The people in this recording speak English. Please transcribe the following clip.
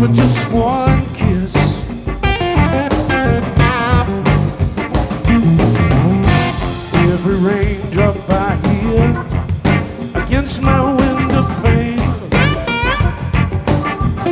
for just one kiss. Every raindrop I hear against my